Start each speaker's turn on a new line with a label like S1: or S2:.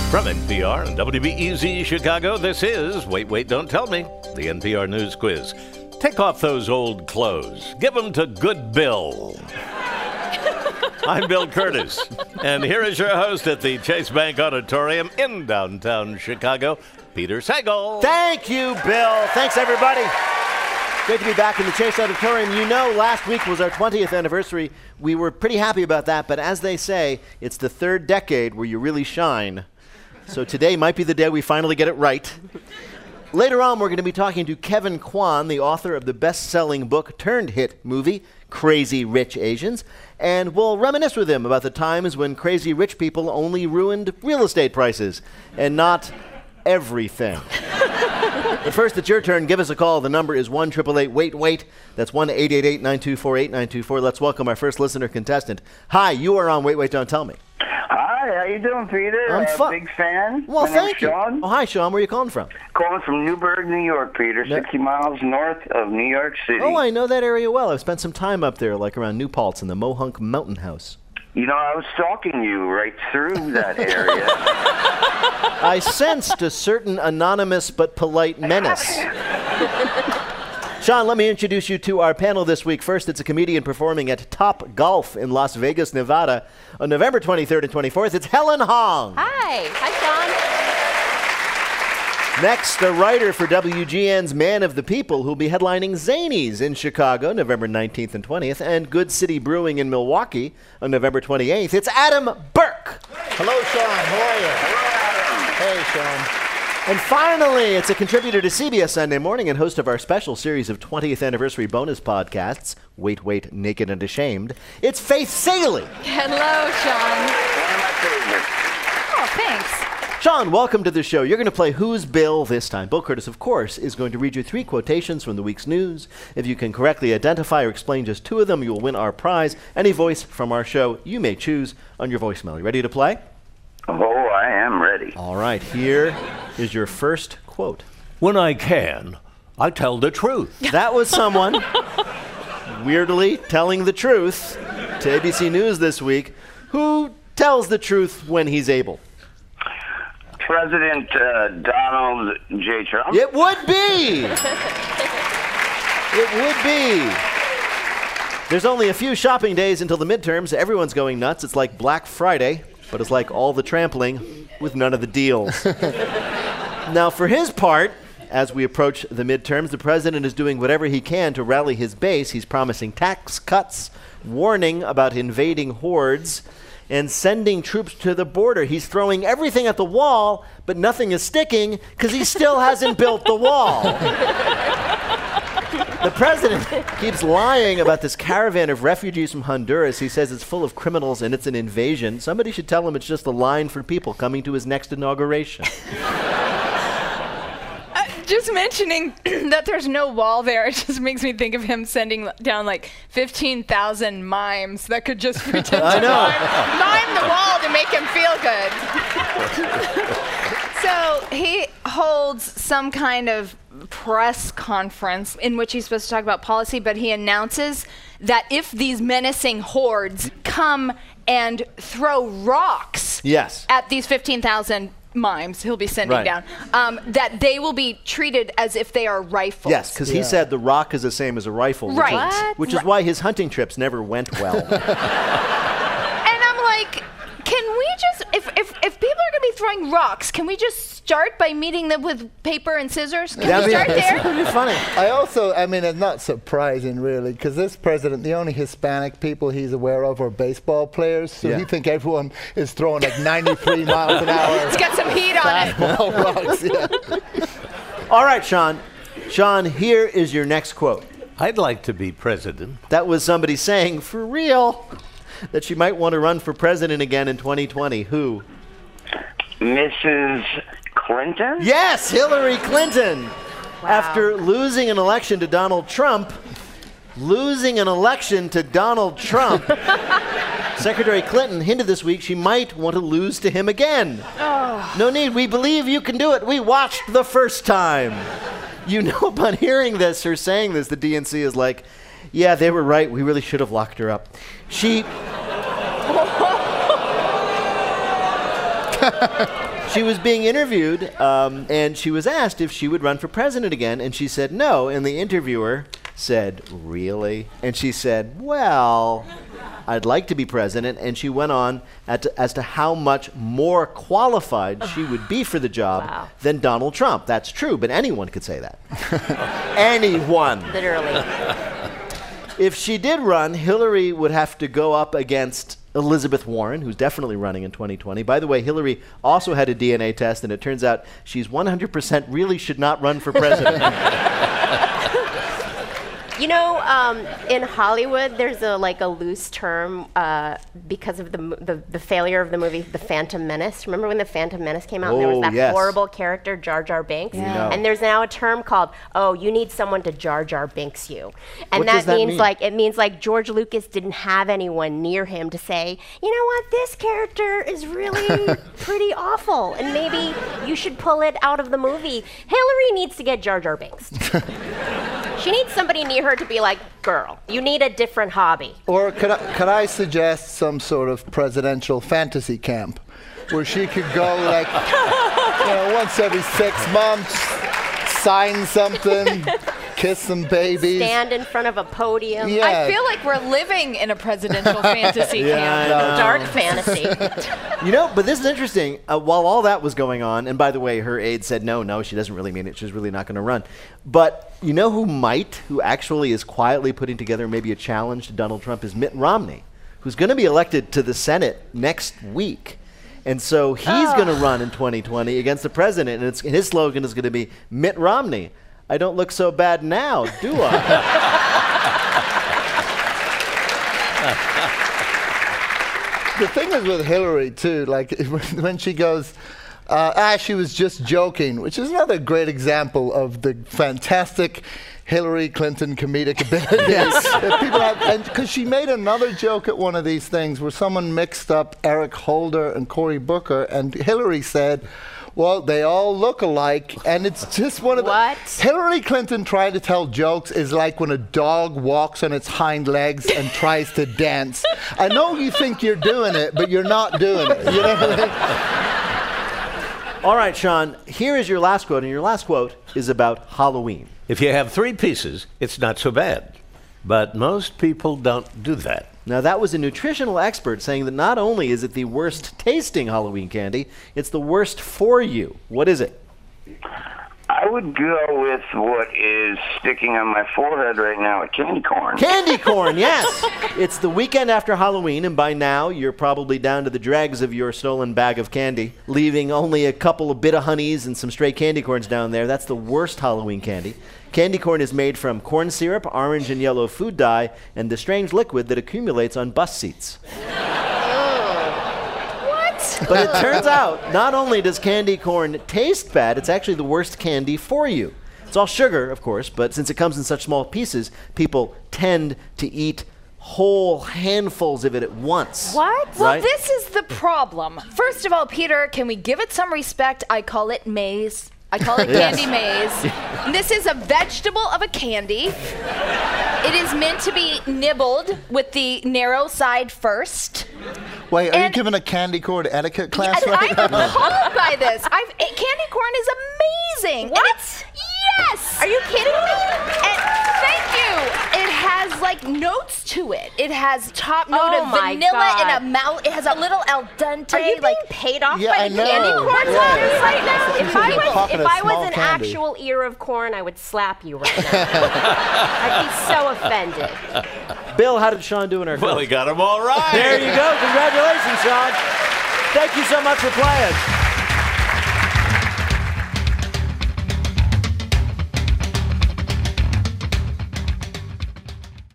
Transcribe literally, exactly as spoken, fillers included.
S1: From N P R and W B E Z Chicago, this is Wait, Wait, Don't Tell Me, the N P R News Quiz. Take off those old clothes. Give them to Good Bill. I'm Bill Curtis, and here is your host at the Chase Bank Auditorium in downtown Chicago, Peter Sagal.
S2: Thank you, Bill. Thanks, everybody. Great to be back in the Chase Auditorium. You know, last week was our twentieth anniversary. We were pretty happy about that, but as they say, it's the third decade where you really shine. So today might be the day we finally get it right. Later on, we're going to be talking to Kevin Kwan, the author of the best-selling book turned hit movie, Crazy Rich Asians, and we'll reminisce with him about the times when crazy rich people only ruined real estate prices and not everything. But first, it's your turn. Give us a call. The number is one eight eight eight wait wait. That's one eight eight eight nine two four eight nine two four. Let's welcome our first listener contestant. Hi, you are on Wait, Wait, Don't Tell Me.
S3: Hi, how you doing, Peter?
S2: I'm
S3: uh,
S2: fu-
S3: Big fan.
S2: Well,
S3: My
S2: thank
S3: name's
S2: you.
S3: Sean.
S2: Oh, hi, Sean. Where are you calling from?
S3: Calling from Newburgh, New York, Peter,
S2: No-
S3: sixty miles north of New York City.
S2: Oh, I know that area well. I've spent some time up there, like around New Paltz in the Mohunk Mountain House.
S3: You know, I was stalking you right through that area.
S2: I sensed a certain anonymous but polite menace. Sean, let me introduce you to our panel this week. First, it's a comedian performing at Top Golf in Las Vegas, Nevada on November twenty-third and twenty-fourth. It's Helen Hong.
S4: Hi. Hi, Sean.
S2: Next, a writer for W G N's Man of the People who'll be headlining Zanies in Chicago, November nineteenth and twentieth, and Good City Brewing in Milwaukee on November twenty-eighth. It's Adam Burke.
S5: Hello, Sean. How are you? Hey, Sean.
S2: And finally, it's a contributor to C B S Sunday Morning and host of our special series of twentieth anniversary bonus podcasts, Wait, Wait, Naked and Ashamed. It's Faith Salie.
S4: Hello, Sean.
S3: One of my favorites.
S4: Oh, thanks.
S2: Sean, welcome to the show. You're going to play Who's Bill this time. Bill Curtis, of course, is going to read you three quotations from the week's news. If you can correctly identify or explain just two of them, you will win our prize. Any voice from our show you may choose on your voicemail. You ready to play?
S3: Oh, I am ready.
S2: All right, here is your first quote.
S1: When I can, I tell the truth.
S2: That was someone weirdly telling the truth to A B C News this week, who tells the truth when he's able.
S3: President uh, Donald J. Trump.
S2: It would be. It would be. There's only a few shopping days until the midterms. Everyone's going nuts. It's like Black Friday, but it's like all the trampling with none of the deals. Now, for his part, as we approach the midterms, the president is doing whatever he can to rally his base. He's promising tax cuts, warning about invading hordes, and sending troops to the border. He's throwing everything at the wall, but nothing is sticking because he still hasn't built the wall. The president keeps lying about this caravan of refugees from Honduras. He says it's full of criminals and it's an invasion. Somebody should tell him it's just a line for people coming to his next inauguration.
S4: Uh, just mentioning that there's no wall there, it just makes me think of him sending down like fifteen thousand mimes that could just pretend
S2: I
S4: to
S2: know.
S4: mime, mime the wall to make him feel good. So he holds some kind of press conference in which he's supposed to talk about policy, but he announces that if these menacing hordes come and throw rocks
S2: Yes.
S4: at these fifteen thousand mimes he'll be sending
S2: Right.
S4: down, um, that they will be treated as if they are rifles.
S2: Yes, because he
S5: Yeah.
S2: said the rock is the same as a rifle. Which
S4: Right.
S2: is-
S4: What?
S2: Which is why his hunting trips never went well.
S4: And I'm like, can we just, if, if, if people are going to be throwing rocks, can we just start by meeting them with paper and scissors? Can
S2: That'd
S4: we
S2: be-
S4: start
S2: it's
S4: there?
S2: pretty funny.
S5: I also, I mean, it's not surprising, really, because this president, the only Hispanic people he's aware of are baseball players, so
S2: Yeah.
S5: he think everyone is throwing like ninety-three miles an hour.
S4: It's got some heat on it.
S5: Fastball rocks, yeah.
S2: All right, Sean. Sean, here is your next quote.
S1: I'd like to be president.
S2: That was somebody saying, for real, that she might want to run for president again in twenty twenty. Who?
S3: Missus Clinton?
S2: Yes, Hillary Clinton. After losing an election to Donald Trump, losing an election to Donald Trump, Secretary Clinton hinted this week she might want to lose to him again.
S4: Oh.
S2: No need. We believe you can do it. We watched the first time. You know, upon hearing this or saying this, the D N C is like, yeah, they were right. We really should have locked her up. She... she was being interviewed, um, and she was asked if she would run for president again, and she said no. And the interviewer said, "Really?" And she said, "Well, I'd like to be president." And she went on at to, as to how much more qualified she would be for the job
S6: Wow.
S2: than Donald Trump. That's true, but anyone could say that. Anyone.
S6: Literally.
S2: If she did run, Hillary would have to go up against Elizabeth Warren, who's definitely running in twenty twenty. By the way, Hillary also had a D N A test, and it turns out she's one hundred percent really should not run for president.
S6: You know, um, in Hollywood, there's a like a loose term uh, because of the, mo- the the failure of the movie The Phantom Menace. Remember when The Phantom Menace came out? And there
S2: Oh,
S6: was that
S2: yes.
S6: horrible character, Jar Jar Binks.
S2: We know.
S6: And there's now a term called, "Oh, you need someone to Jar Jar Binks you," and
S2: What
S6: that
S2: does that
S6: means
S2: mean?
S6: like it means like George Lucas didn't have anyone near him to say, you know what, this character is really pretty awful, and maybe you should pull it out of the movie. Hillary needs to get Jar Jar Binks. She needs somebody near her to be like, girl, you need a different hobby.
S5: Or could I, could I suggest some sort of presidential fantasy camp where she could go like, you know, once every six months, sign something, kiss some babies.
S6: Stand in front of a podium.
S5: Yeah.
S4: I feel like we're living in a presidential fantasy
S2: Yeah,
S4: camp.
S2: I know.
S6: Dark fantasy.
S2: You know, but this is interesting. Uh, while all that was going on, and by the way, her aide said, no, no, she doesn't really mean it. She's really not going to run. But you know who might, who actually is quietly putting together maybe a challenge to Donald Trump is Mitt Romney, who's going to be elected to the Senate next week. And so he's going to run in twenty twenty against the president, and, it's, and his slogan is going to be, Mitt Romney, I don't look so bad now, do I?
S5: The thing is with Hillary, too, like when she goes, uh, ah, she was just joking, which is another great example of the fantastic Hillary Clinton comedic ability.
S2: Yes.
S5: That people have, and because she made another joke at one of these things where someone mixed up Eric Holder and Cory Booker, and Hillary said, well, they all look alike, and it's just one of the...
S6: What?
S5: Hillary Clinton trying to tell jokes is like when a dog walks on its hind legs and tries to dance. I know you think you're doing it, but you're not doing it. You know what I mean?
S2: All right, Sean, here is your last quote, and your last quote is about Halloween.
S1: If you have three pieces, it's not so bad. But most people don't do that.
S2: Now, that was a nutritional expert saying that not only is it the worst tasting Halloween candy, it's the worst for you. What is it?
S3: I would go with what is sticking on my forehead right now, a candy corn.
S2: Candy corn, yes! It's the weekend after Halloween, and by now you're probably down to the dregs of your stolen bag of candy, leaving only a couple of Bit-O-Honeys and some stray candy corns down there. That's the worst Halloween candy. Candy corn is made from corn syrup, orange and yellow food dye, and the strange liquid that accumulates on bus seats.
S4: What?
S2: But it turns out, not only does candy corn taste bad, it's actually the worst candy for you. It's all sugar, of course, but since it comes in such small pieces, people tend to eat whole handfuls of it at once.
S6: What?
S4: Well,
S2: Right?
S4: this is the problem. First of all, Peter, can we give it some respect? I call it maize. I call it
S2: Yes.
S4: candy maize. This is a vegetable of a candy. It is meant to be nibbled with the narrow side first.
S5: Wait, are you
S4: And-
S5: giving a candy corn etiquette class
S4: I,
S5: right
S4: I'm
S5: now?
S4: appalled by this. I've, it, candy corn is amazing.
S6: What?
S4: And it's, yes.
S6: Are you kidding me?
S4: And thank you. It has like notes to it. It has top note
S6: Oh
S4: of
S6: my
S4: vanilla
S6: God.
S4: and a mouth. It has a little al dente.
S6: Are you being
S4: like
S6: paid off
S5: Yeah,
S6: by
S5: I
S6: the
S5: know.
S6: candy corn
S5: Yeah.
S6: talkers right now?
S5: You
S6: If
S5: should
S6: I
S5: be
S6: was,
S5: popping
S6: if
S5: a
S6: I was
S5: small
S6: an
S5: candy.
S6: actual ear of corn, I would slap you right now. I'd be so offended.
S2: Bill, how did Sean do in our
S1: Well,
S2: quiz?
S1: he got them all right.
S2: There you go. Congratulations, Sean. Thank you so much for playing.